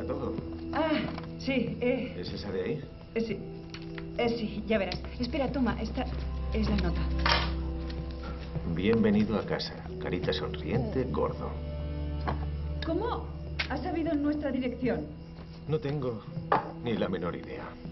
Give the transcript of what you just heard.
está todo? Ah, sí, ¿Es esa de ahí? sí. Sí, ya verás. Espera, toma, esta es la nota. Bienvenido a casa. Carita sonriente, gordo. ¿Cómo has sabido nuestra dirección? No tengo ni la menor idea.